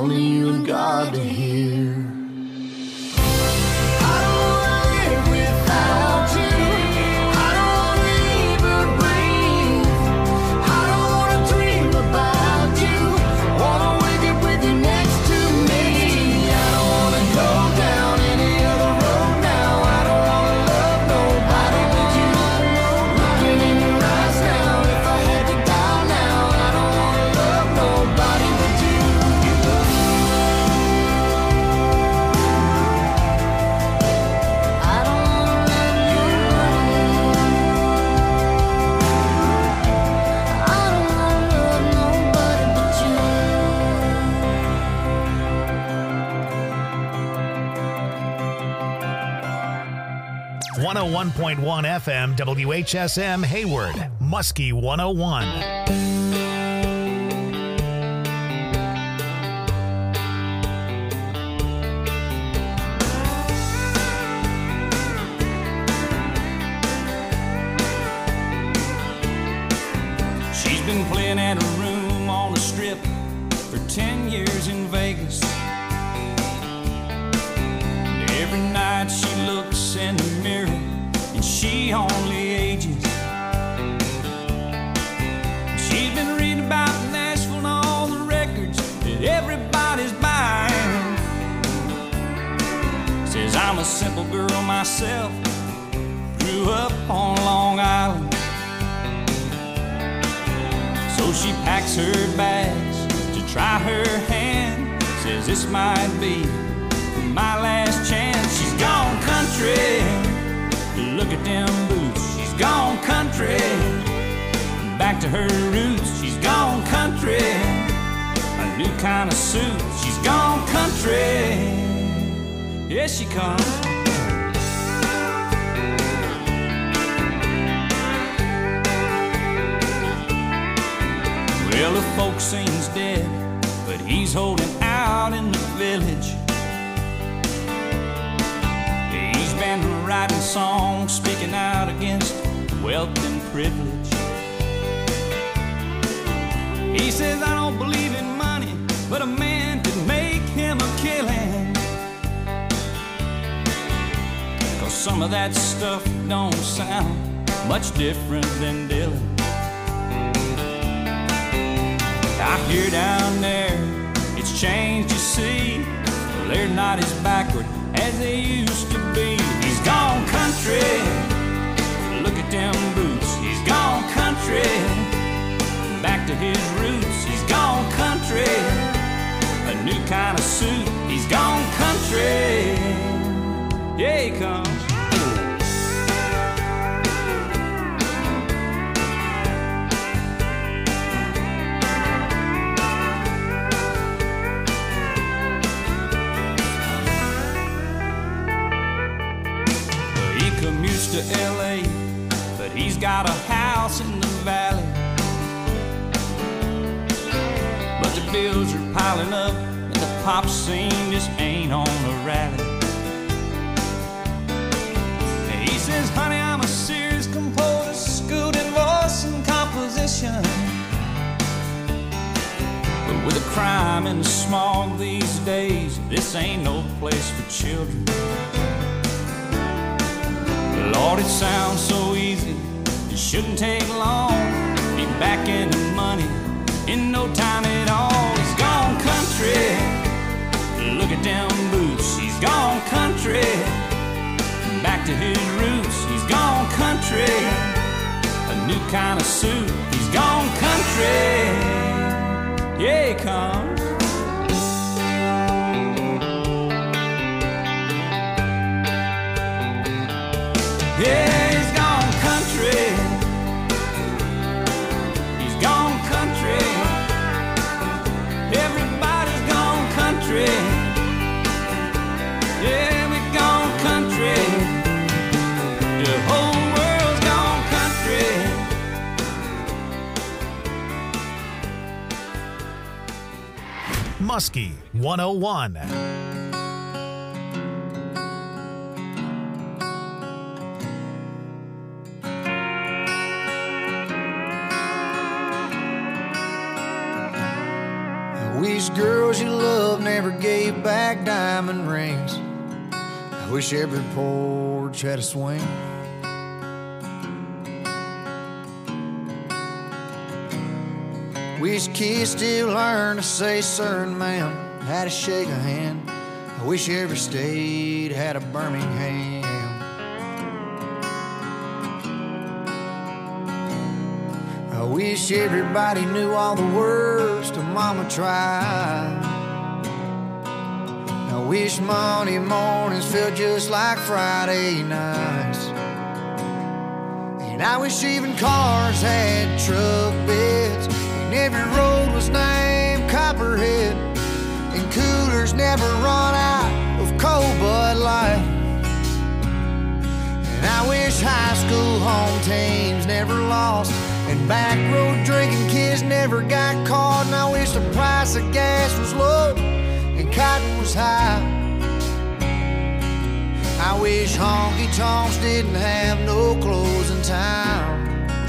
only you and God to hear. I don't wanna live without you. I don't wanna even breathe. I don't wanna dream about you. I wanna wake up with you next to me. I don't wanna go down any other road now. I don't wanna love nobody but you. Looking in your eyes now, if I had to die now, I don't wanna love nobody but you. I don't wanna love nobody. I don't wanna love nobody but you. 101.1 FM WHSM Hayward, Muskie 101. She's been playing at a room on the strip for 10 years in Vegas. And every night she looks in the mirror and she only ages. She's been reading about Nashville and all the records that everybody's buying. Says I'm a simple girl myself, grew up on Long Island. So she packs her bags to try her hand. Says this might be my last chance. She's gone country, look at them boots. She's gone country, back to her roots. She's gone country, a new kind of suit. She's gone country, yes she comes. Well, the folk sings dead, but he's holding out in the village. He's been writing songs, speaking out against wealth and privilege. He says, I don't believe in money, but a man could make him a killing. 'Cause some of that stuff don't sound much different than Dylan. I hear down there, it's changed, you see. Well, they're not as backward as they used to be. He's gone country, look at them boots. He's gone country, back to his roots. He's gone country, a new kind of suit. He's gone country, yeah he comes. Commutes to LA, but he's got a house in the valley. But the bills are piling up and the pop scene just ain't on a rally. He says, honey, I'm a serious composer, schooled in voice and composition. But with the crime and the smog these days, this ain't no place for children. Lord, it sounds so easy, it shouldn't take long. Be back in the money in no time at all. He's gone country, look at them boots. He's gone country, back to his roots. He's gone country, a new kind of suit. He's gone country, yeah he comes. Yeah, he's gone country. He's gone country. Everybody's gone country. Yeah, we've gone country. The whole world's gone country. Muskie 101. We used girls you love never gave back diamond rings. I wish every porch had a swing. Wish kids still learn to say sir and ma'am, how to shake a hand. I wish every state had a Birmingham. I wish everybody knew all the words to Mama Tried. I wish Monday mornings felt just like Friday nights. And I wish even cars had truck beds, and every road was named Copperhead, and coolers never run out of cold Bud Light. And I wish high school home teams never lost, and back road drinking kids never got caught. And I wish the price of gas was low and cotton was high. I wish honky tonks didn't have no closing time.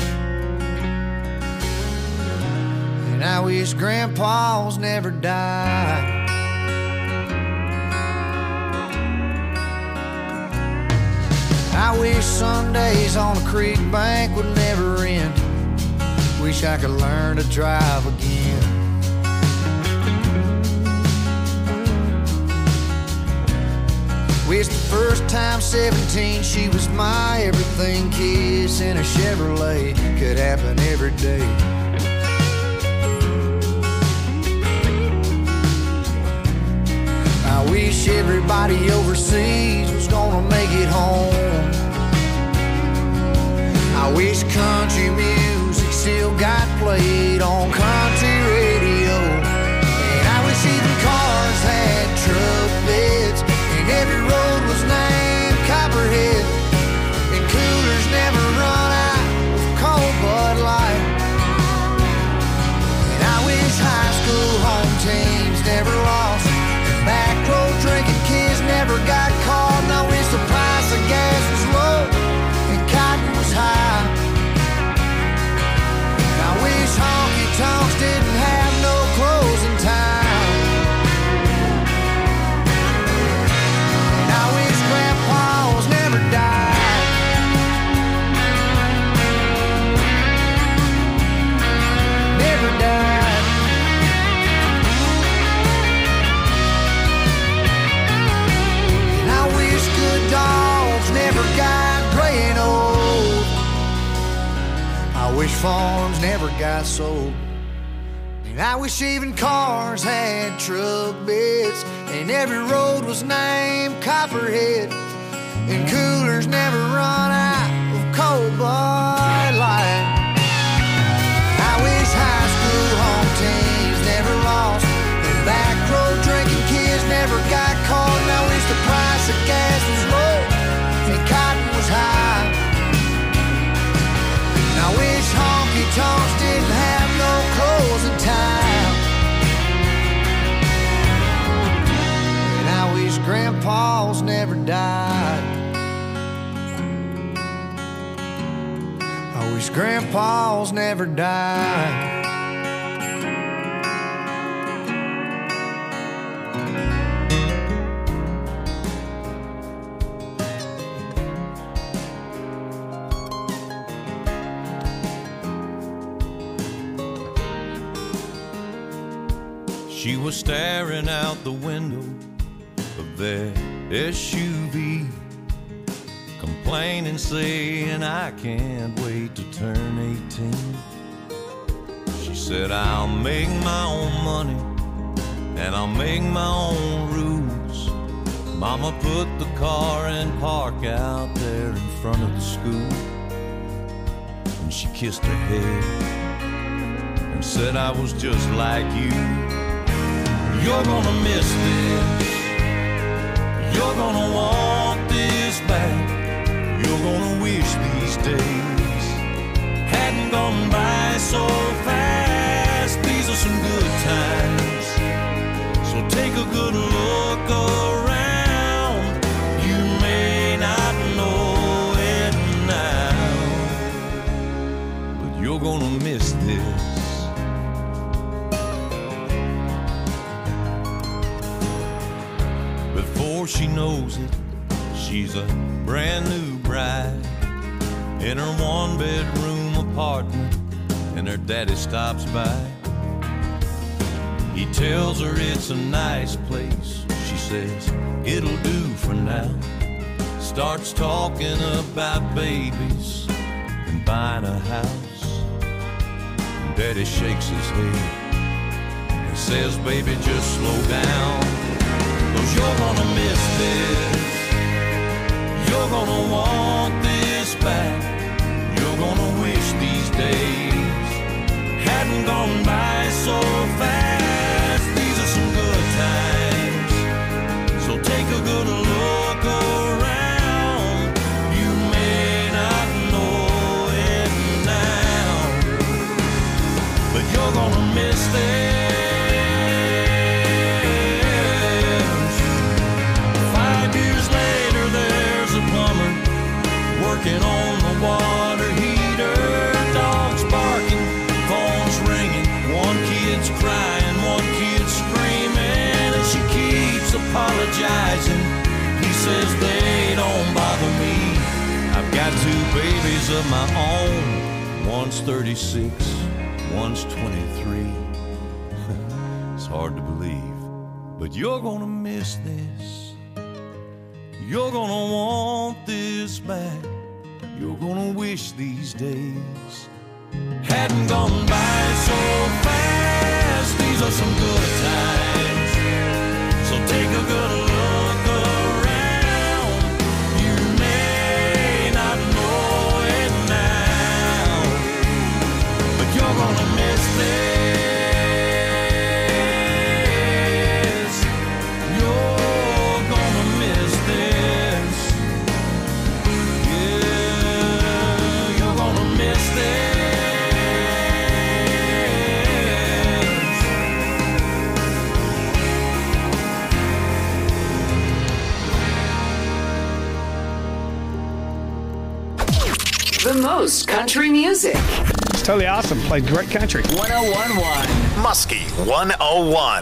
And I wish grandpas never died. I wish Sundays on a creek bank would never end. Wish I could learn to drive again. Wish the first time 17 she was my everything. Kiss in a Chevrolet could happen every day. I wish everybody overseas was gonna make it home. I wish country music still got played on country radio. And I wish even cars had truck beds, and every road was named Copperhead, and coolers never run out of cold Bud Light. And I wish high school home teams never lost, and back road drinking kids never got caught. And I wish the price of gas was low and cotton was high. And I wish honky tonks didn't have no closing time. And I wish grandpas never died. Never died. And I wish good dogs never got gray and old. I wish farms never got sold. And I wish even cars had truck beds, and every road was named Copperhead, and coolers never run out of cold Bud Light. I wish high school home teams never lost, and back road drinking kids never got caught. And I wish the price of gas was low and cotton was high. And I wish honky tonks didn't have no closing time. And I wish grandpas never died. I wish grandpas never died. She was staring out the window of their SUV, complaining, saying, I can't wait to turn 18. She said, I'll make my own money and I'll make my own rules. Mama put the car in park out there in front of the school, and she kissed her head and said, I was just like you. You're gonna miss this. You're gonna want this back. You're gonna wish these days hadn't gone by so fast. These are some good times, so take a good look around. You may not know it now, but you're gonna miss this. she knows it, she's a brand new bride in her one-bedroom apartment, and her daddy stops by. He tells her it's a nice place. She says, it'll do for now. Starts talking about babies and buying a house. And Daddy shakes his head and says, baby, just slow down, 'cause you're gonna miss this. You're gonna want this back. You're gonna wish these days hadn't gone by so fast. These are some good times, so take a good look around. You may not know it now, but you're gonna miss this. 5 years later, there's a plumber working on the water heater. Dogs barking, phones ringing, one kid's crying, one kid's screaming, and she keeps apologizing. He says they don't bother me. I've got 2 babies of my own. One's 36, one's 23. It's hard to believe, but you're gonna miss this. You're gonna want this back. You're gonna wish these days hadn't gone by so fast. These are some good times, so take a good look around. You may not know it now, but you're gonna miss this. You're gonna miss this. Yeah, you're gonna miss this. The most country music. It's totally awesome. Played great country. 101.1. Muskie 101.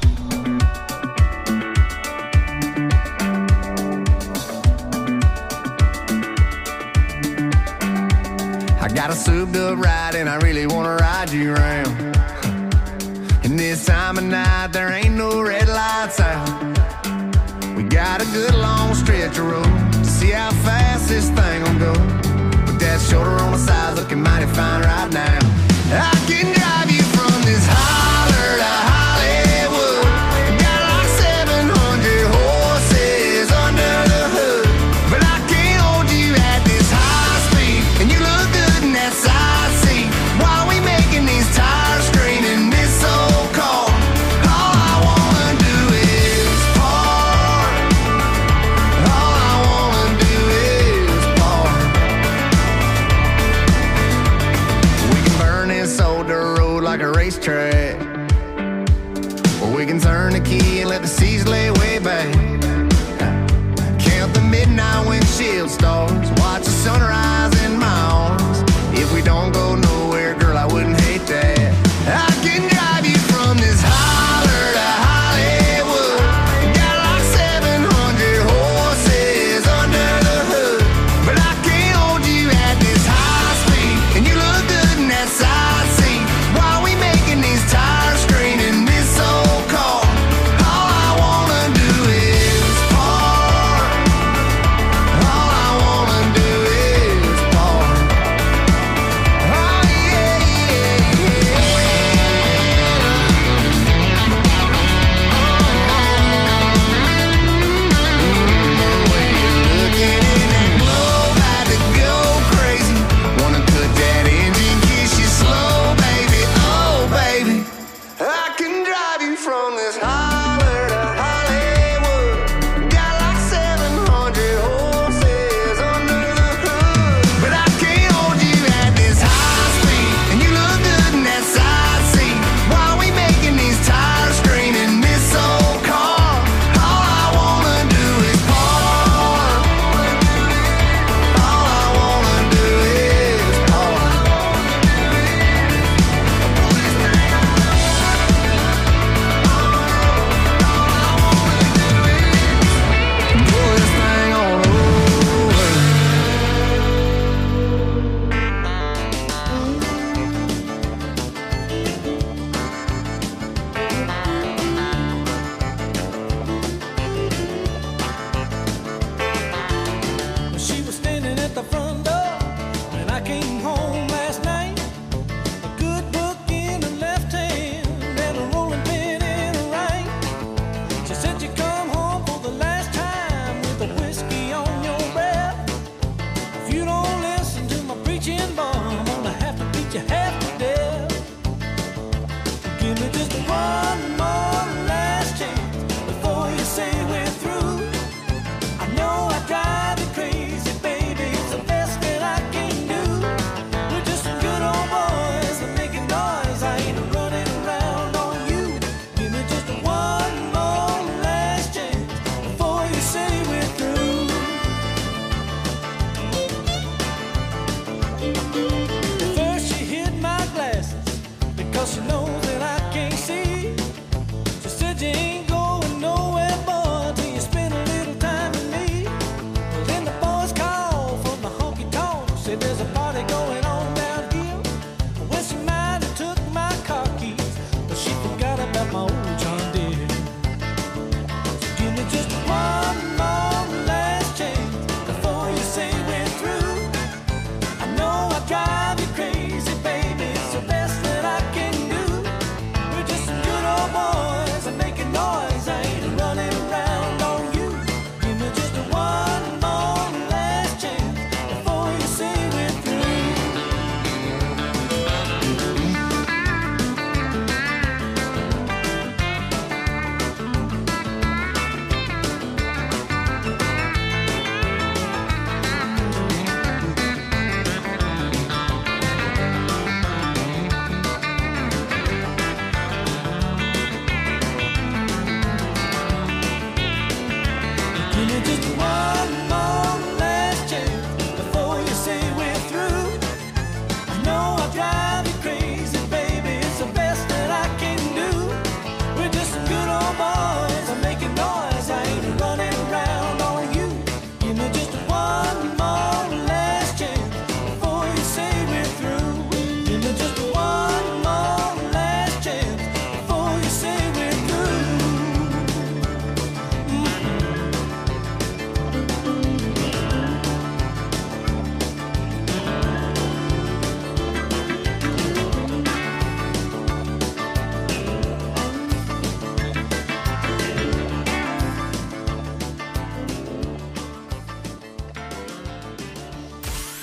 I got a souped up ride and I really wanna ride you around. And this time of night there ain't no red lights out. We got a good long stretch of road to see how fast this thing will go. With that shoulder on the side looking mighty fine right now. I can drive you from this holler to Hollywood. Got like 700 horses under the hood. But I can't hold you at this high speed. And you look good in that side seat. While we making these tires scream in this old car. All I wanna do is park. All I wanna do is park. We can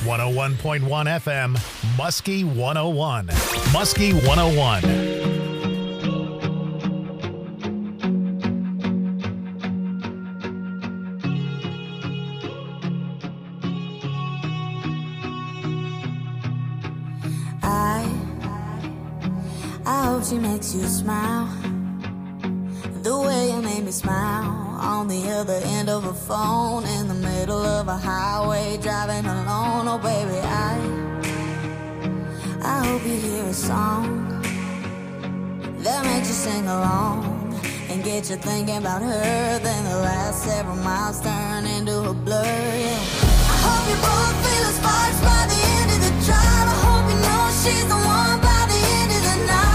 101.1 FM, Muskie 101. Muskie 101. I hope she makes you smile the way you made me smile on the other end of a phone in the middle of a highway driving alone. Oh baby, I hope you hear a song that makes you sing along and get you thinking about her. Then the last several miles turn into a blur. Yeah. I hope you both feel the sparks by the end of the drive. I hope you know she's the one by the end of the night.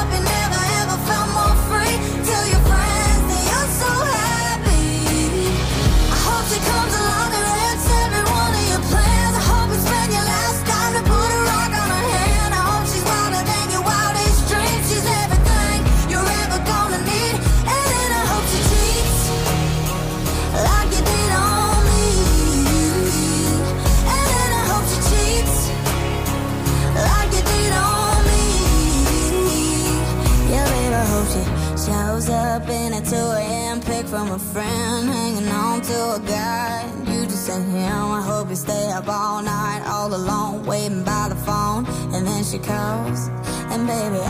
Comes along and wrecks every one of your plans. I hope you spend your last time to put a rock on her hand. I hope she's wilder than your wildest dreams. She's everything you're ever gonna need. And then I hope she cheats like you did on me. And then I hope she cheats like you did on me. Yeah, baby, I hope she shows up in a 2 a.m. pic from a friend, hanging on to a guy. You just sent him. I hope you stay up all night, all alone, waiting by the phone. And then she calls, and baby,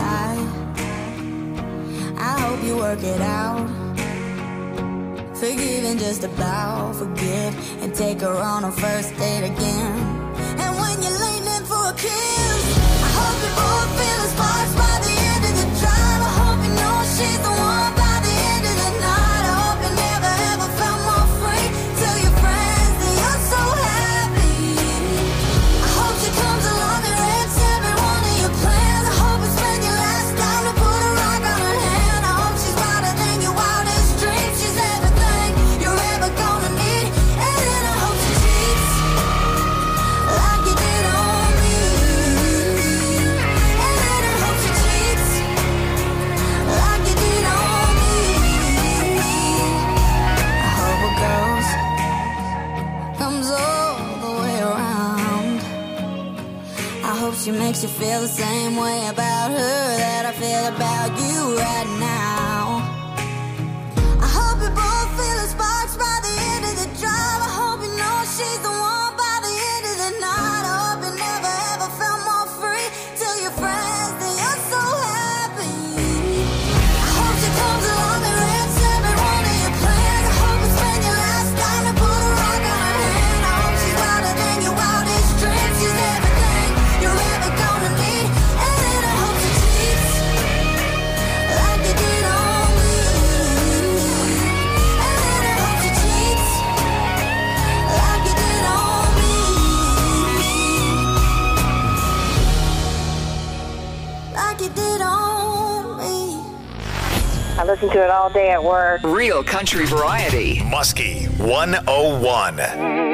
I hope you work it out. Forgive and just about forget, and take her on a first date again. And when you're leaning for a kiss, I hope you both feel the sparks by the end of the drive. I hope you know she's the one by the end of the night. I hope you never ever felt more free. Tell your friends that you're so happy. I hope she comes along and wrecks every one of your plans. I hope you spend your last time to put a rock on her hand. I hope she's wilder than your wildest dreams. She's everything you're ever gonna need. And then I hope she cheats like you did on me. And then I hope she cheats like you did on me. I hope a girl's comes all the way around. I hope she makes you feel the same way about her that I feel about you right now. I hope you both feel the sparks by the end of the drive. I hope you know she's the one by the end of the night. I hope you never ever felt more free. Tell your friends that you're so happy. I hope she comes along and wrecks every one of your plans. I hope you spend your last time to put a rock on her hand. I hope she's wilder than your wildest dreams. She's everything you're ever gonna need. And then I hope she cheats like you did on me. And then I hope she cheats like you did on me. Like you did on me. I listen to it all day at work. Real country variety. Muskie 101.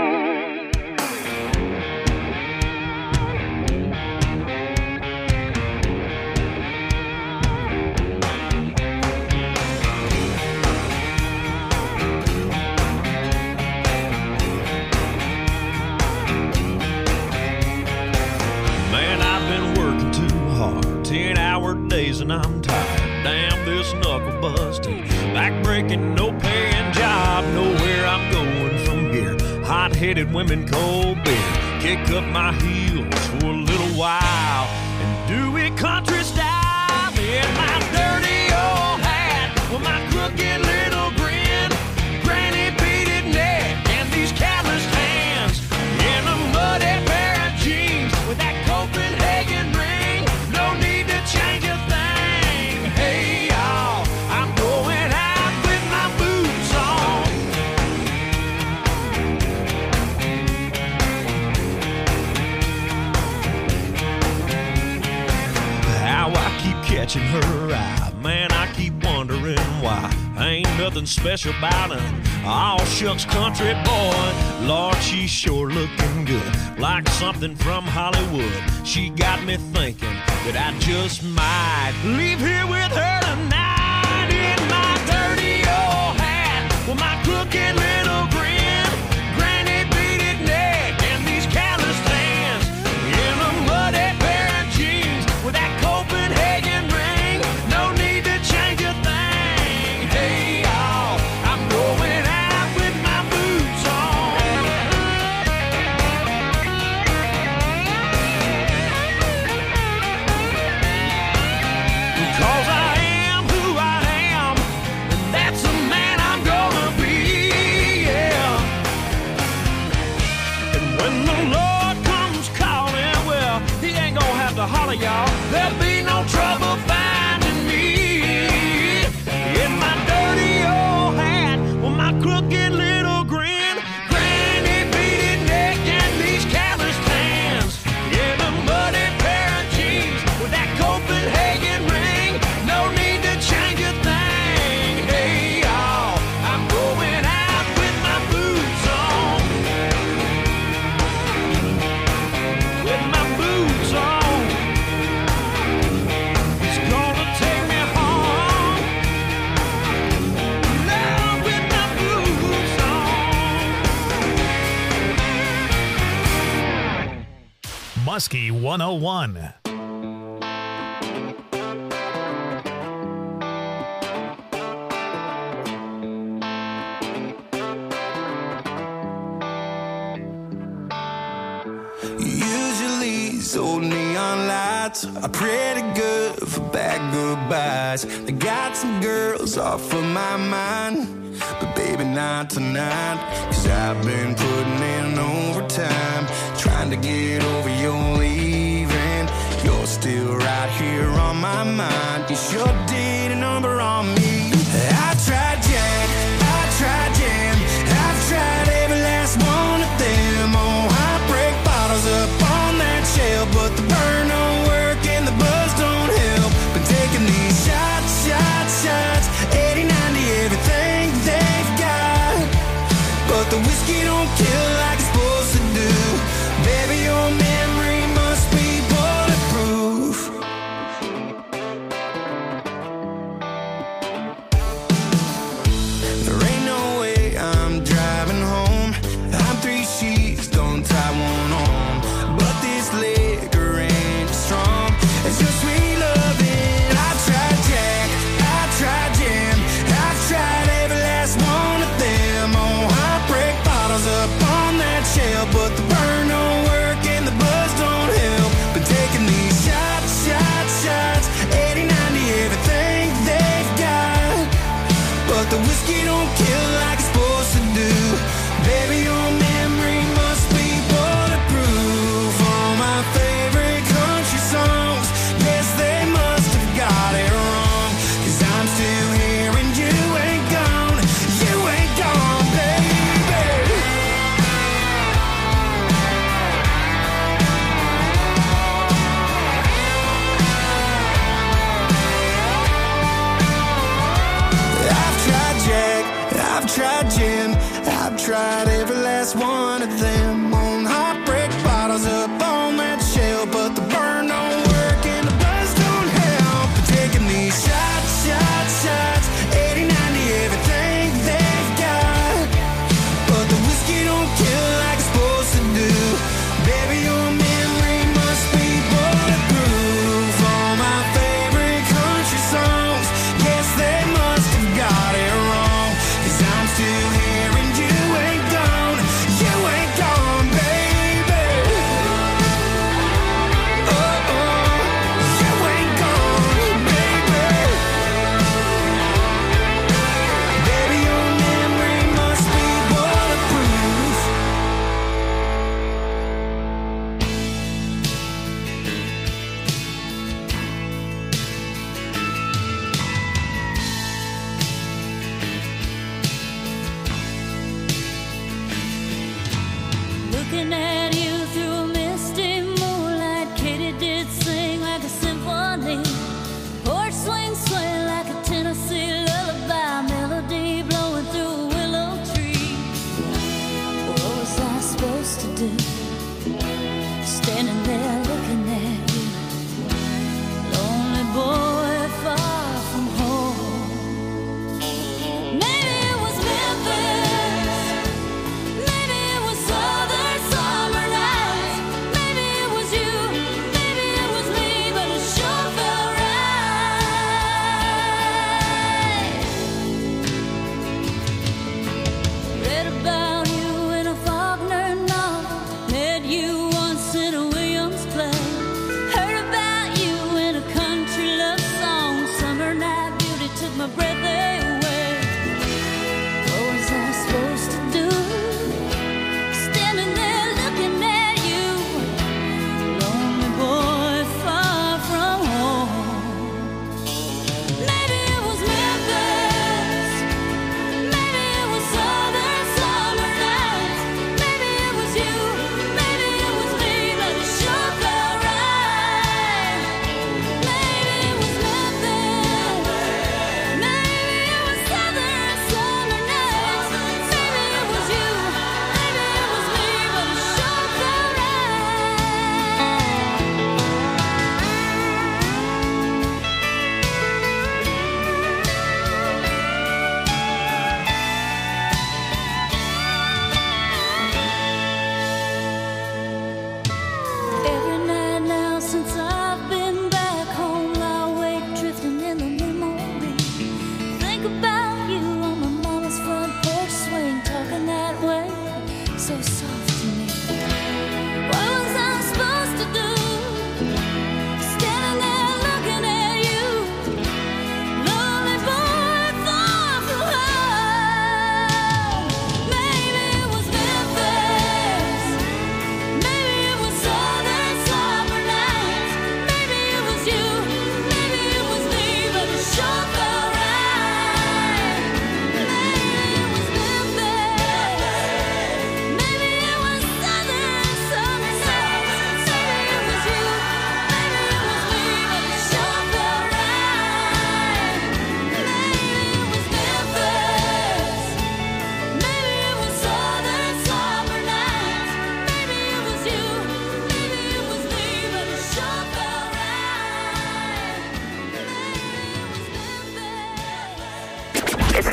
Man, I've been working too hard, 10-hour days and I'm tired. Damn this knuckle busting, back-breaking, no-paying job. Nowhere I'm going from here. Hot-headed women, cold beer. Kick up my heels for a little while and do it country style. In my dirty old hat, with my crooked little grin, granny beaded neck and these calloused hands, in a muddy pair of jeans with that Copenhagen ring. No need to change a thing. Hey y'all, I'm going out with my boots on. How I keep catching her eye, man, I keep wondering why. Ain't nothing special about an all shucks country boy. Lord, she's sure looking good, like something from Hollywood. She got me thinking that I just might leave here with her tonight. In my dirty old hat, with my crooked little grin, granny beaded neck and these calloused hands. crooked little grin, granny beaded neck and these calloused hands. Yeah, the muddy pair of jeans with that Copenhagen ring. No need to change a thing. Hey, y'all, I'm going out with my boots on. With my boots on. It's gonna take me home. Love with my boots on. Muskie 101. Usually these old neon lights are pretty good for bad goodbyes. They got some girls off of my mind, but baby not tonight. Cause I've been putting in overtime, trying to get over your leaving. You're still right here on my mind. You sure did a number on me. I tried Jack, I tried Jam, I've tried every last one of them. Oh, heartbreak bottles up on that shelf, but the burn don't work and the buzz don't help. Been taking these shots, shots, shots, 80, 90, everything they've got, but the whiskey don't kill like it's supposed to do. Baby, your memory must be bulletproof. There ain't no way I'm driving home. I'm 3 sheets, don't tie one on, but this liquor ain't strong. It's your sweet loving. I tried Jack, I tried Jam, I've tried every last one of them. Oh, heartbreak bottles up on that shelf, but the burn don't work and the buzz don't help. Been taking these shots, shots, shots, 80, 90, everything they've got, but the whiskey don't kill like it's supposed to do. Baby, your memory must be bulletproof. All my favorite country songs, yes, they must have got it wrong. Cause I'm still here and you ain't gone. You ain't gone, baby. I've tried Jack, I've tried Jim, I've tried every last one of them. On heartbreak bottles up on that shelf, but the burn don't work and the buzz don't help. But taking these shots, shots, shots, 80, 90, everything they've got, but the whiskey don't kill like it's supposed to do. Baby, your memory must be bulletproof. All my favorite country songs, yes, they must have got it wrong. Cause I'm still here and you ain't gone. You ain't gone.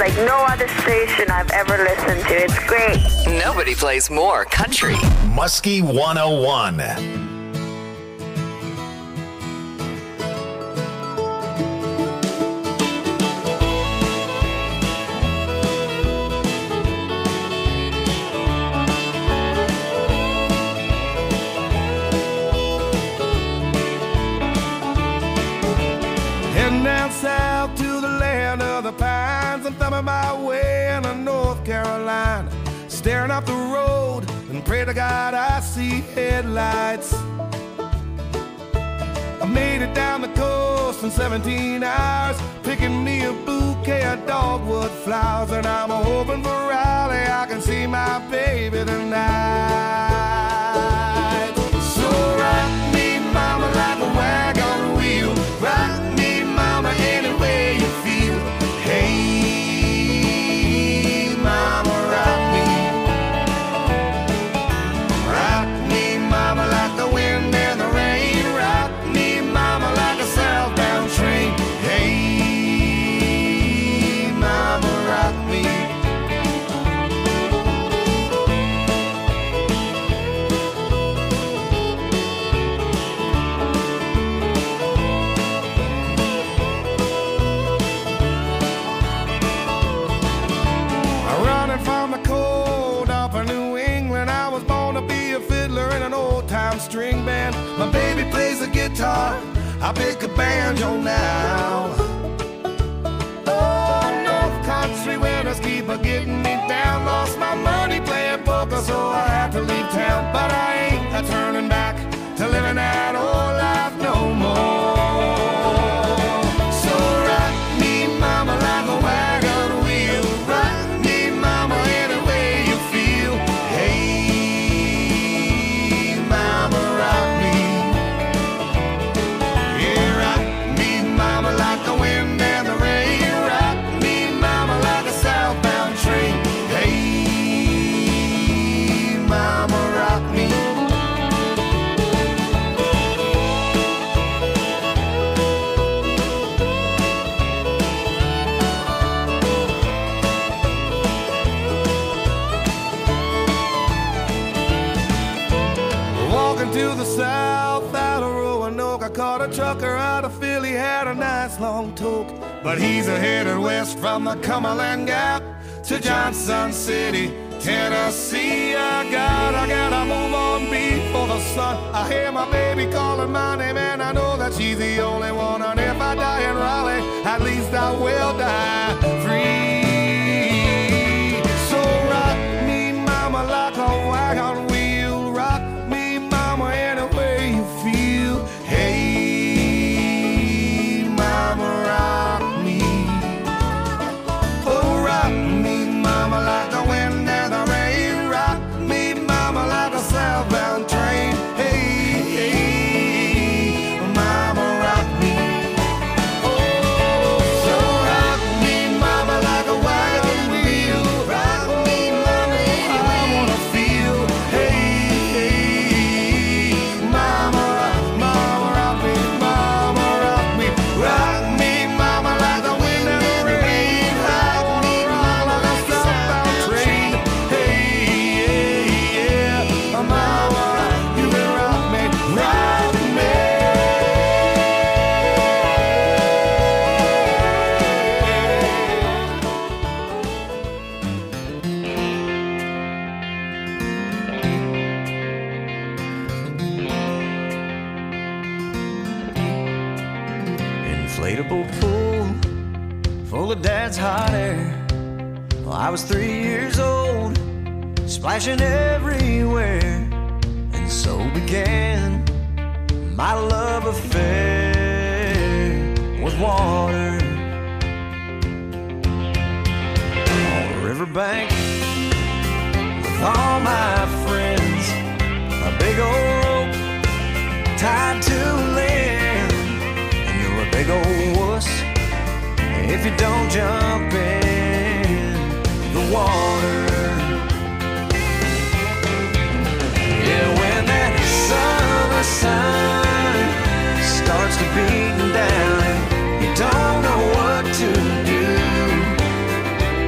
like no other station I've ever listened to. It's great. Nobody plays more country. Muskie 101. Heading down south to the land of the pines. I'm thumbing my way into North Carolina, staring up the road and pray to God I see headlights. I made it down the coast in 17 hours, picking me a bouquet of dogwood flowers, and I'm hoping for Raleigh I can see my baby tonight. So rock me, mama, like a wagon wheel. Rock me, mama, any way you feel. Hey, mama, rock me. Rock me, mama, like the wind and the rain. Rock me, mama, like a southbound train. Hey, mama, rock me. Running from the cold up in New England, I was born to be a fiddler in an old-time string band. My baby plays the guitar, I pick a banjo now. Oh, North Country winters keep a getting me down. Lost my money playing poker, so I had to leave town. But I ain't a turning back to living that old life no more. So rock me, mama, like a wagon wheel. Rock me, mama, any way you feel. Hey, mama, rock me. Yeah, rock me, mama, like the wind and the rain. Rock me, mama, like a southbound train. Hey, mama, rock me. Walking to the south out of Roanoke, I caught a trucker out of Philly, had a nice long toke. But he's headed west from the Cumberland Gap to Johnson City, Tennessee. I gotta move on before the sun. I hear my baby calling my name, and I know that she's the only one. And if I die in Raleigh, at least I will die free. So rock me, mama, like a wagon wheel. Rock me, mama, any way you feel. Hey, mama, rock me. Oh, rock me, mama, like the wind and the rain. Rock me, mama, like a southbound train. Hey, mama, rock me. So rock me, mama, like a wagon wheel. Rock me, mama, I wanna feel. Hey, mama, rock me, mama, rock me. Rock me, mama, like the wind and the rain. Rock me, mama, like a southbound train. Hey, yeah, mama, you can rock me, rock me. Inflatable pool full of dad's hot air. Well, I was 3 years old, splashing everywhere, and so began my love affair with water. On the riverbank with all my friends, a big old rope tied to land. You're a big old wuss if you don't jump in the water. Yeah, when that summer sun starts to beat down and you don't know what to do,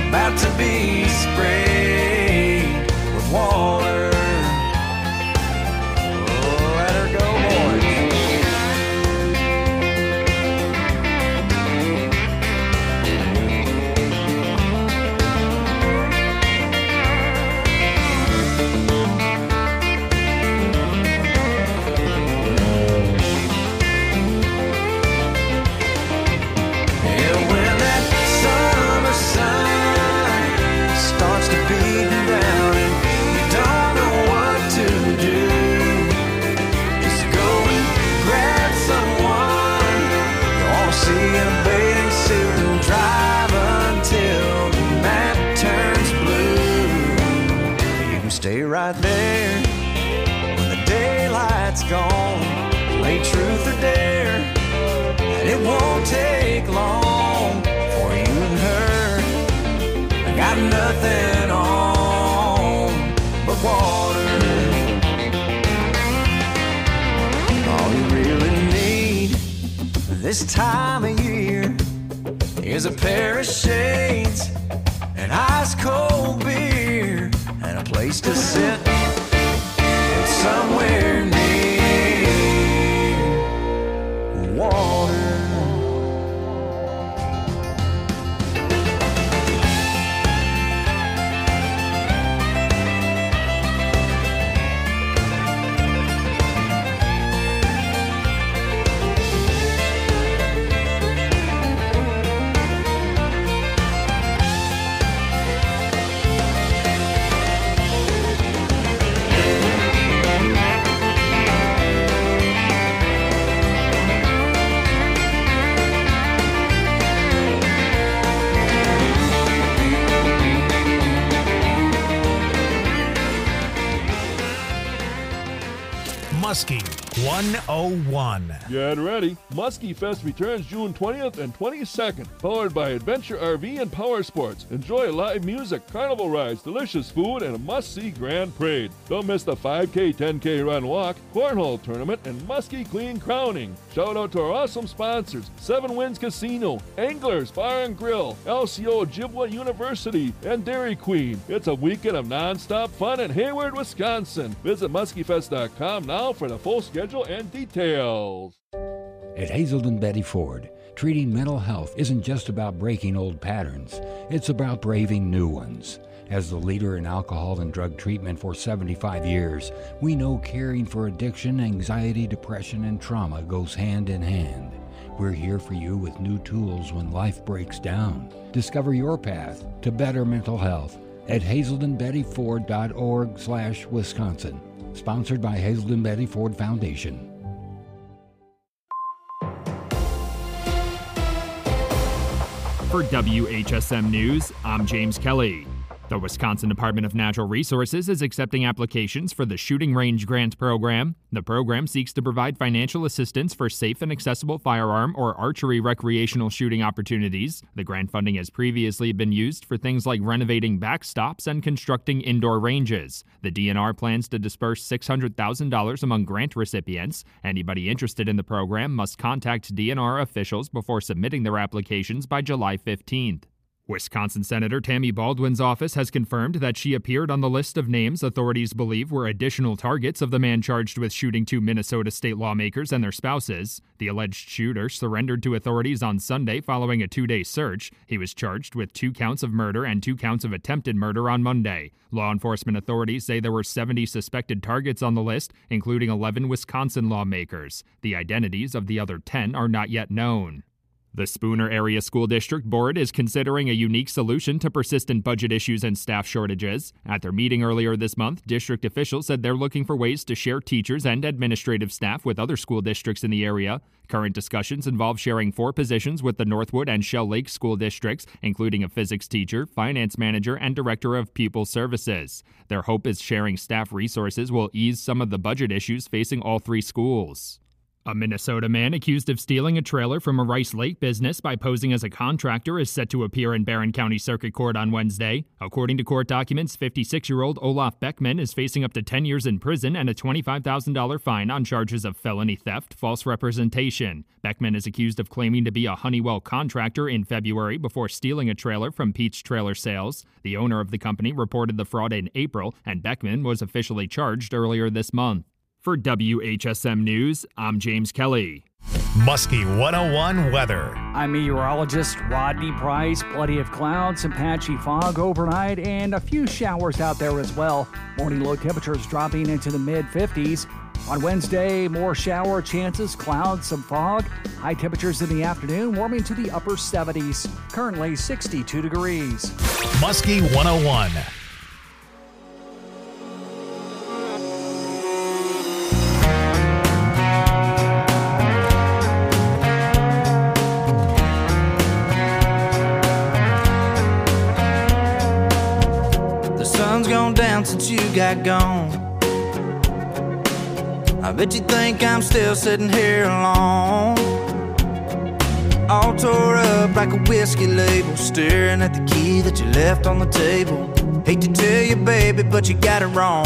about to be sprayed with water. Oh, let her go, stay right there when the daylight's gone. Play truth or dare, and it won't take long for you and her. I got nothing on but water. All you really need this time of year is a pair of shades, an ice cold beer, and a place to sit somewhere near water. Muskie 101. Get ready. Muskie Fest returns June 20th and 22nd. Powered by Adventure RV and Power Sports. Enjoy live music, carnival rides, delicious food, and a must-see grand parade. Don't miss the 5K, 10K run walk, cornhole tournament, and Muskie Clean crowning. Shout out to our awesome sponsors, Seven Winds Casino, Anglers Bar and Grill, LCO Ojibwa University, and Dairy Queen. It's a weekend of non-stop fun in Hayward, Wisconsin. Visit muskiefest.com now for the full schedule and details. At Hazelden Betty Ford, treating mental health isn't just about breaking old patterns. It's about braving new ones. As the leader in alcohol and drug treatment for 75 years, we know caring for addiction, anxiety, depression, and trauma goes hand in hand. We're here for you with new tools when life breaks down. Discover your path to better mental health at hazeldenbettyford.org/Wisconsin. Sponsored by Hazelden Betty Ford Foundation. For WHSM News, I'm James Kelly. The Wisconsin Department of Natural Resources is accepting applications for the Shooting Range Grant Program. The program seeks to provide financial assistance for safe and accessible firearm or archery recreational shooting opportunities. The grant funding has previously been used for things like renovating backstops and constructing indoor ranges. The DNR plans to disperse $600,000 among grant recipients. Anybody interested in the program must contact DNR officials before submitting their applications by July 15th. Wisconsin Senator Tammy Baldwin's office has confirmed that she appeared on the list of names authorities believe were additional targets of the man charged with shooting two Minnesota state lawmakers and their spouses. The alleged shooter surrendered to authorities on Sunday following a two-day search. He was charged with 2 counts of murder and 2 counts of attempted murder on Monday. Law enforcement authorities say there were 70 suspected targets on the list, including 11 Wisconsin lawmakers. The identities of the other 10 are not yet known. The Spooner Area School District Board is considering a unique solution to persistent budget issues and staff shortages. At their meeting earlier this month, district officials said they're looking for ways to share teachers and administrative staff with other school districts in the area. Current discussions involve sharing 4 positions with the Northwood and Shell Lake school districts, including a physics teacher, finance manager, and director of pupil services. Their hope is sharing staff resources will ease some of the budget issues facing all 3 schools. A Minnesota man accused of stealing a trailer from a Rice Lake business by posing as a contractor is set to appear in Barron County Circuit Court on Wednesday. According to court documents, 56-year-old Olaf Beckman is facing up to 10 years in prison and a $25,000 fine on charges of felony theft, false representation. Beckman is accused of claiming to be a Honeywell contractor in February before stealing a trailer from Peach Trailer Sales. The owner of the company reported the fraud in April, and Beckman was officially charged earlier this month. For WHSM News, I'm James Kelly. Muskie 101 weather. I'm meteorologist Rodney Price. Plenty of clouds, some patchy fog overnight, and a few showers out there as well. Morning low temperatures dropping into the mid-50s. On Wednesday, more shower chances, clouds, some fog. High temperatures in the afternoon, warming to the upper 70s. Currently 62 degrees. Muskie 101. Sun's gone down since you got gone. I bet you think I'm still sitting here alone, all tore up like a whiskey label, staring at the key that you left on the table. Hate to tell you, baby, but you got it wrong.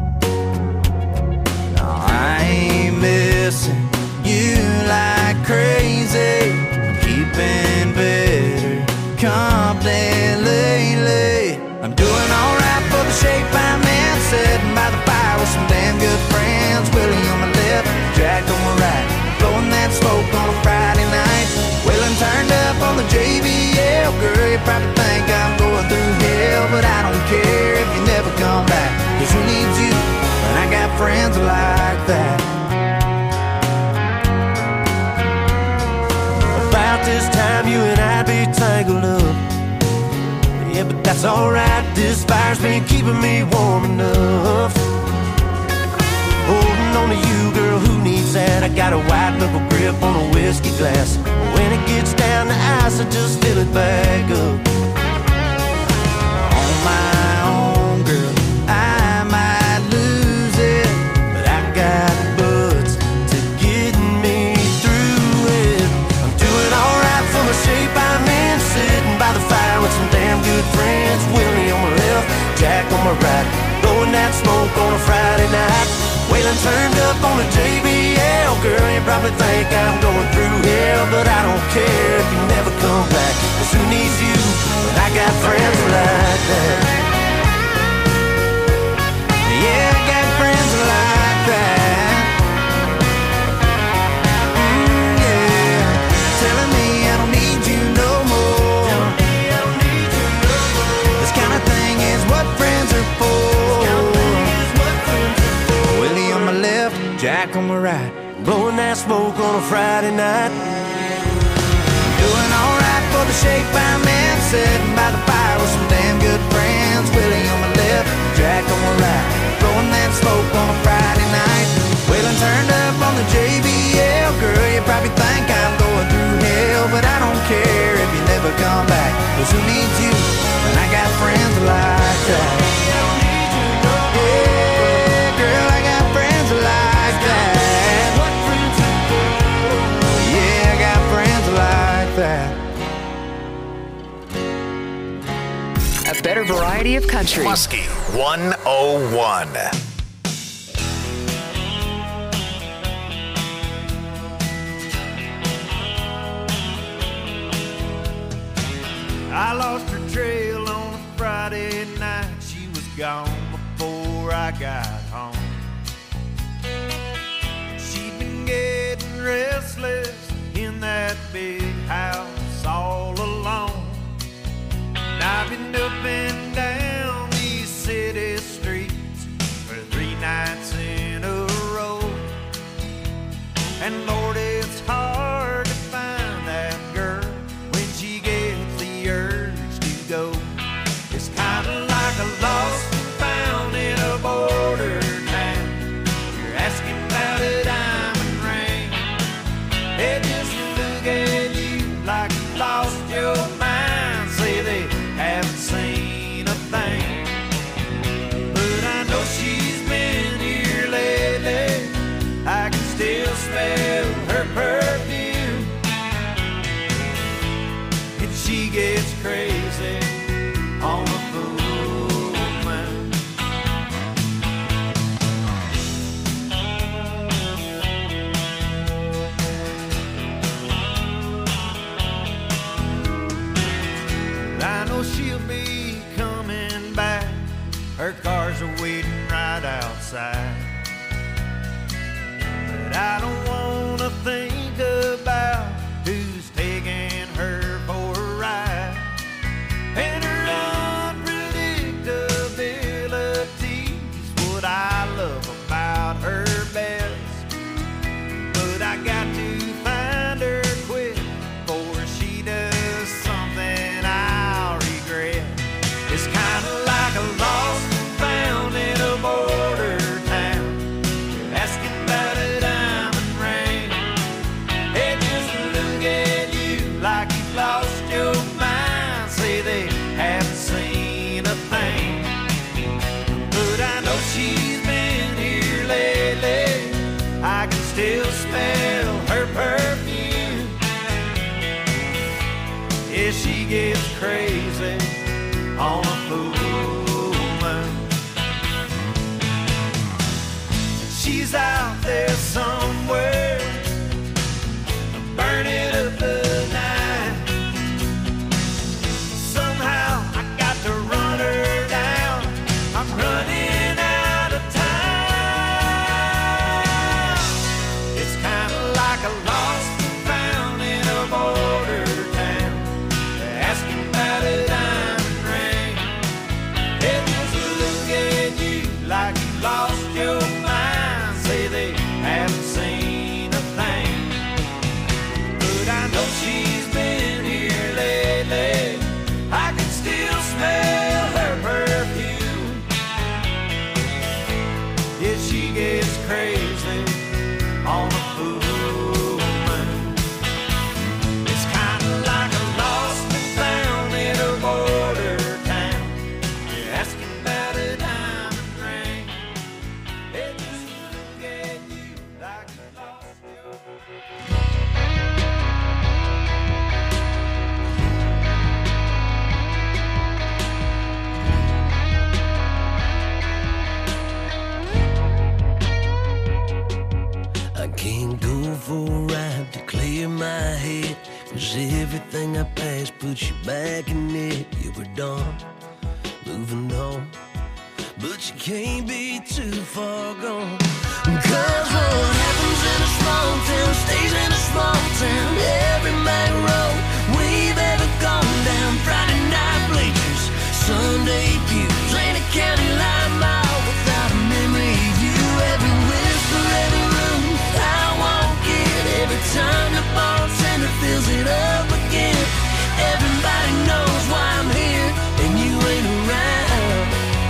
No, I ain't missing you like crazy. Keeping better company lately. I'm doing alright for the shape I'm in, sitting by the fire with some damn good friends. Willie on my left, Jack on my right, blowing that smoke on a Friday night. Waylon turned up on the JBL. Girl, you probably think I'm going through hell, but I don't care if you never come back, 'cause who needs you when I got friends like that? About this time you and I'd be tangled up. Yeah, but that's alright, this fire's been keeping me warm enough. Holding on to you, girl, who needs that? I got a white knuckle grip on a whiskey glass. When it gets down to ice, I just fill it back up. On my own, girl, I might lose it, but I got buds to get me through it. I'm doing alright for the shape I'm in, sitting by the fire with some damn good friends. Willie on my left, Jack on my right, blowing that smoke on a Friday night. Waylon turned up on the JBL. Girl, you probably think I'm going through hell, but I don't care if you never come back, 'cause who needs you when I got friends like that? Yeah, I got friends like that. Yeah, telling me I don't need you no more. This kind of thing is what friends are for. Willie on my left, Jack on my right, blowing that smoke on a Friday night. Doing alright for the shape I'm in, sitting by the fire with some damn good friends. Willie on my left, Jack on my right, blowing that smoke on a Friday night. Waylon turned up on the JBL. Girl, you probably think I'm going through hell, but I don't care if you never come back, 'cause who needs you when I got friends like that? Yeah, girl, I got friends like that. Yeah, I got friends like that. A better variety of country. Muskie 101. I lost her trail on a Friday night. She was gone before I got home. She'd been getting restless in that big house all alone. And I've been up and down these city streets for 3 nights in a row. And Lord, it's hard to find that girl when she gets the urge to go. It's kind of like a lost and found in a border town. You're asking about a diamond ring. They just look at you like you lost your mind. Say they haven't seen a thing. But I know she's been here lately. I can still smell she'll be coming back. Her cars are waiting right outside. But I don't wanna think about who's taking her for a ride. And her unpredictability's what I love about her best. But I got to find her quick before she does something I'll regret. It's kinda like a lost and found in a border town. You're asking about a diamond ring. They just look at you like you've lost your mind. Say they haven't seen a thing. But I know she's been here lately. I can still smell her perfume. Yeah, she gets crazy on a full moon. She's out there somewhere, burning up the night. Somehow I got to run her down. I'm running out of time. It's kind of like a lost and found in a border town. They're asking about a diamond ring. They just look at you like you lost your mind. Say they haven't seen a thing. But I know she's been here lately. I can still smell her perfume. Yeah, she gets crazy on a full moon. It's kinda like a lost and found in a border town. You're asking about a diamond ring. They just look at you like you lost your I can't go for a ride to clear my head. 'Cause everything I passed puts you back in it. You were done, moving on. But you can't be too far gone. 'Cause what happens in a small town stays in a small town. Every main road we've ever gone down. Friday night bleachers, Sunday pews. Ain't a county line mile without a memory of you. Every whisper, every room I walk in. Every time the bartender fills it up again. Everybody knows why I'm here and you ain't around.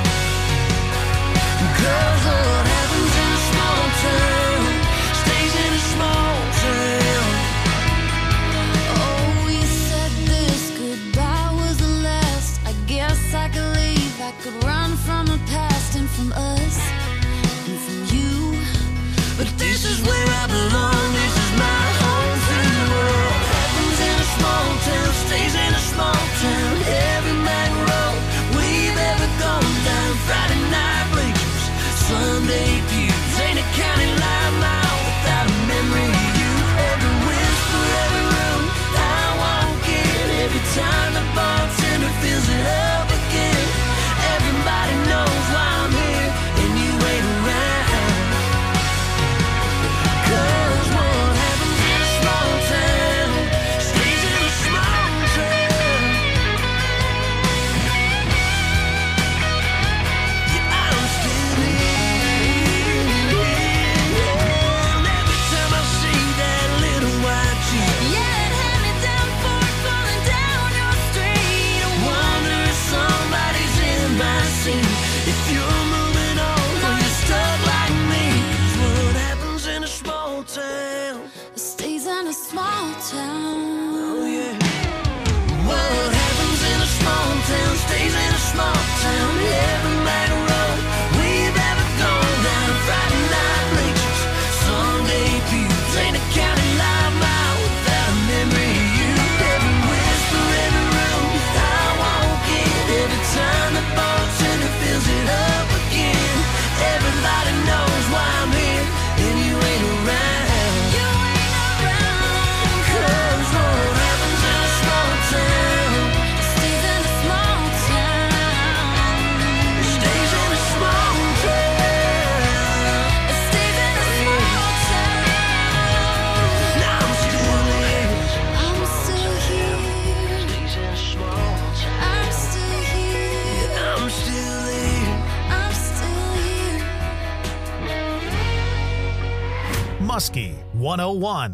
'Cause what happens in a small town stays in a small town. Oh, we said this goodbye was the last. I guess I could leave. I could run from the past and from us and from you. But this is where I belong. This is my home free world. Happens in a small town stays in a small town. Every main road we've ever gone down. Friday night bleachers, Sunday pews. Ain't a county line mile without a memory of you. Every whisper, every room I walk in. Every time the bartender fills it up again. Everybody knows why I'm here and you ain't around. 'Cause what happens in a small town stays in a small town. Yeah, I'm still here. And every time I see that little white Jeep, Yeah, it had me down for it falling down your street. I wonder if somebody's in my seat. If you're moving on or you're stuck like me. 'Cause what happens in a small town It stays in a small town. Oh yeah. What happens in a small town stays in a small town. Every main road we've ever gone down. Friday night bleachers, Sunday pews. Ain't a county line mile without a memory of you. Every whisper, every room I walk in. Every time the bartender fills it up again. Everybody knows why I'm here and you ain't around. You ain't around. 'Cause what happens in a small town It stays in a small Muskie 101.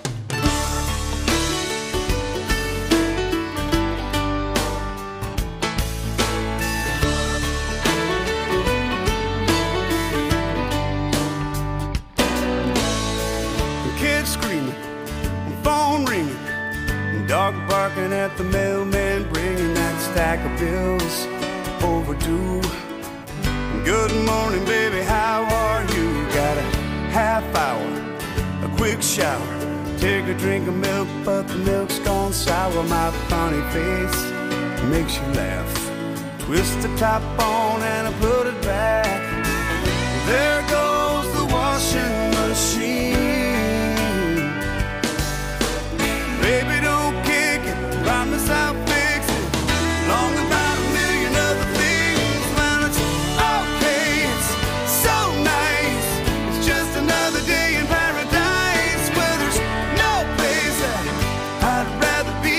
Kids screaming, phone ringing, dog barking at the mailman, bringing that stack of bills overdue. Good morning, baby, how are you? Got a half hour, a quick shower, take a drink of milk, but the milk's gone sour. My funny face makes you laugh. Twist the top on and I put it back. There goes the washing machine. Baby, don't kick it, promise I'll fix it. Long about a million other things, man, it's okay, it's so nice. It's just another day in paradise where there's no place that I'd rather be.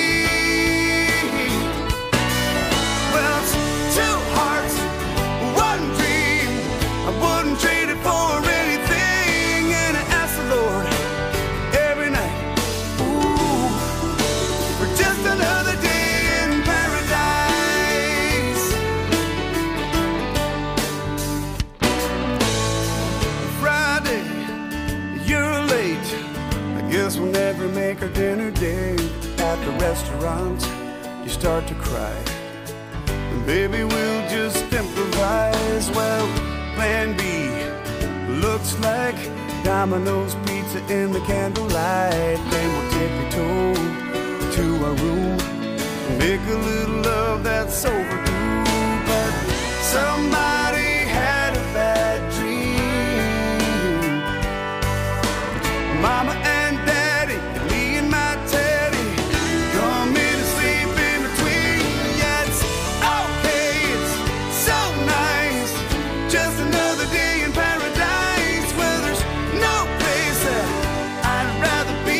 Well, it's two hearts, one dream. I wouldn't trade it for anything, and I ask the Lord every night, ooh, for just another day in paradise. Friday, you're late. I guess we'll never make our dinner date. At the restaurant, you start to cry. And baby, we'll just improvise. Well, plan B looks like Domino's pizza in the candlelight. Then we'll tippy-toe to our room, make a little love that's overdue. But somebody had a bad dream. Mama and Daddy, me and my Teddy, come in and sleep in between. Yeah, it's okay, it's so nice. Just another day in paradise where there's no place that I'd rather be.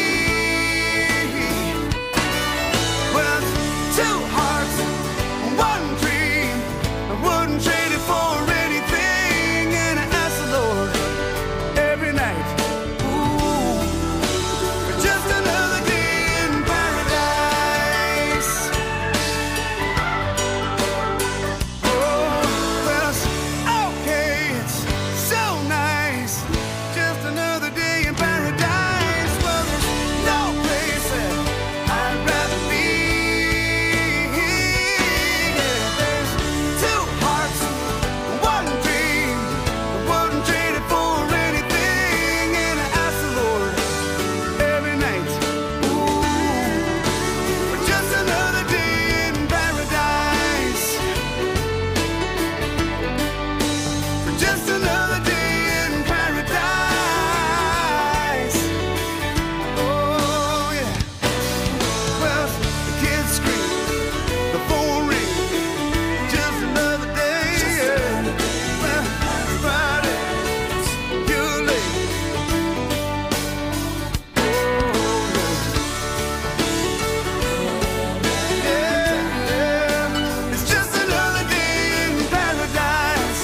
Well, it's two hearts, one dream. I wouldn't trade it for anything, and I ask the Lord every night, ooh, for just another day in paradise. Oh, well, it's okay, it's so nice. Just another day in paradise. Well, there's no place that I'd rather be. Yeah, there's two hearts, one dream. I wouldn't trade it for anything, and I ask the Lord every night, ooh, for just another day in paradise. For just another day in paradise. Oh, yeah. Well, the kids scream, the phone ring. Just another day, yeah. Well, it's Friday, you're late. Oh, yeah, yeah. It's just another day in paradise.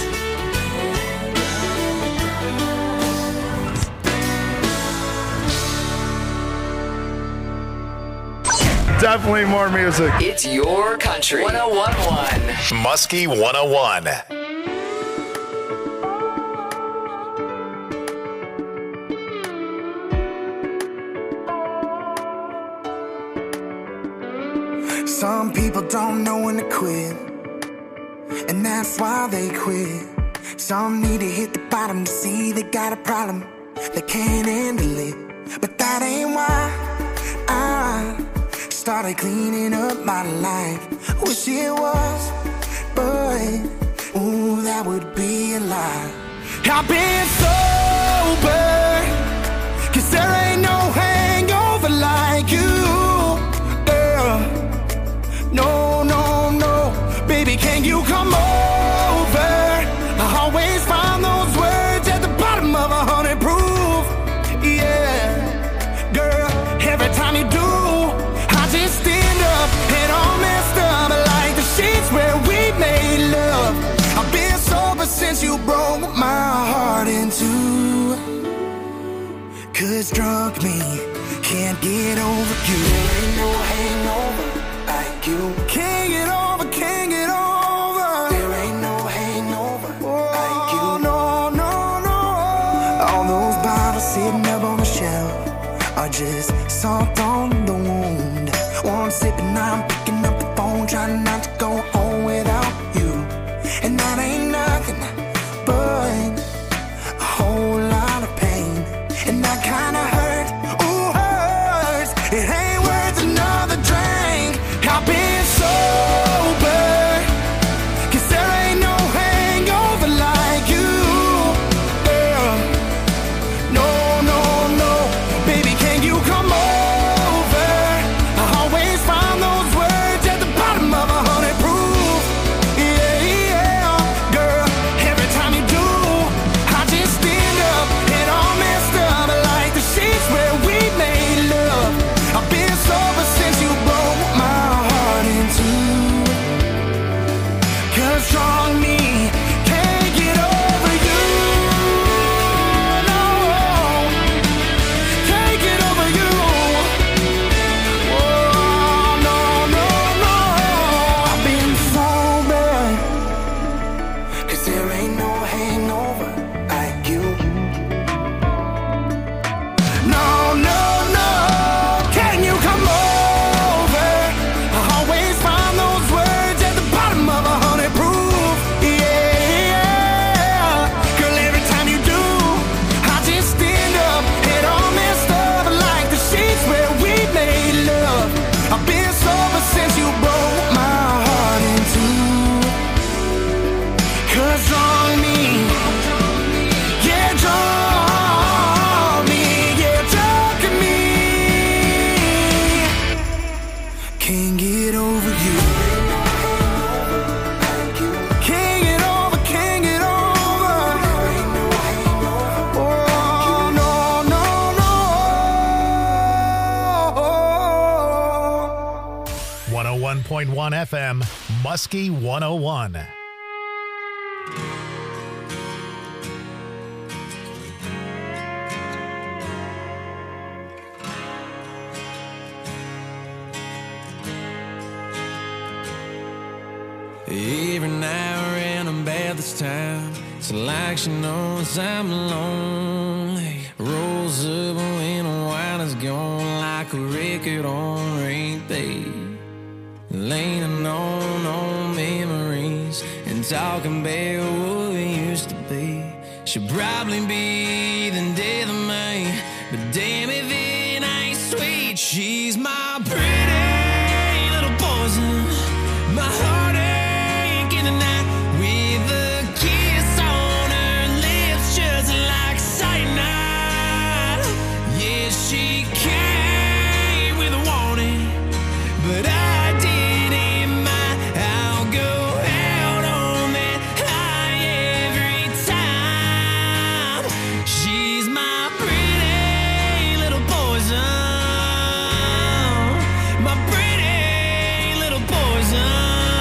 Definitely more music. It's your country. 1011. Muskie 101. Some people don't know when to quit, and that's why they quit. Some need to hit the bottom to see they got a problem, they can't handle it. But that ain't why I started cleaning up my life. Wish it was, but ooh, that would be a lie. I've been sober, 'cause there ain't no hangover like you, girl. No, no, no, baby, can you come over? I always find those words at the bottom of 100 proof. Yeah, girl, every time you do, I just stand up and all messed up like the sheets where we made love. I've been sober since you broke my heart in two. 'Cause drunk me can't get over you. There ain't no hangover like you. Can't get over, can't get over. There ain't no hangover like you. No, no, no. All those bottles sitting up on the shelf are just salt on the wound. One sip and I'm picking up the phone, trying not to go home without you. And that ain't nothing but a whole lot of pain. And that kinda hurt, ooh hurts. It ain't worth another drink. I've been sober, 'cause there ain't no hangover like you. Yeah. No, no, no. Baby, can you come over? I always find those words at the bottom of 100 proof. Yeah, yeah. Girl, every time you do, I just stand up and all messed up like the sheets where we made love. I've been sober since you broke my heart in two. 'Cause strong me can't get over you. No, can't get over you. Oh, no, no, no. I've been sober, 'cause there ain't no hangover like you. No, no, no. Can you come over? I always find those words at the bottom of 100 proof. Yeah. Girl, every time you do, I just stand up and all messed up like the sheets where we made love. I've been sober since you broke my heart in two. 'Cause drunk me, yeah, drunk me, yeah, drunk me. Can't get over you. Can't get over, can't get over. Oh, no, no, no. 101.1 FM, Muskie 101. Every now and I'm bad this time. It's like she knows I'm lonely. Rolls up when a wine is gone like a record on repeat. Leaning on memories and talking about what we used to be. She'll probably be the death of me, but damn if it ain't sweet. She's my pretty little poison, my heartache in the night, with a kiss on her lips just like cyanide. Yeah, she came with a warning, but I didn't mind. I'll go out on that high every time. She's my pretty little poison, my pretty little poison.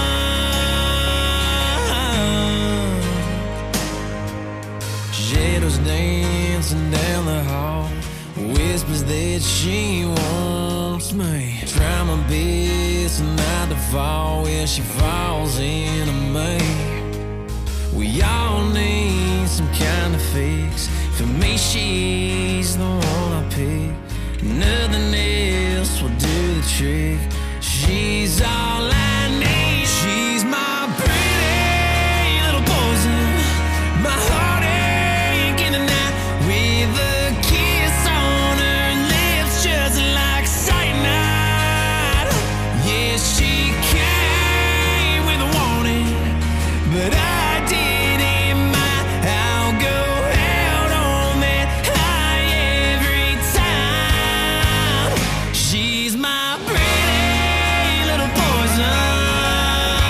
Shadows dancing down the hall, whispers that she wants me. Try my best not to fall where she falls into me. We all need some kind of fix. For me, she's the one I pick. Nothing else will do the trick. She's all I need. She's my pretty little poison, my heartache in the night, with a kiss on her lips just like cyanide. Yeah, she came with a warning, but I didn't mind. I'll go out on that high every time. She's my pretty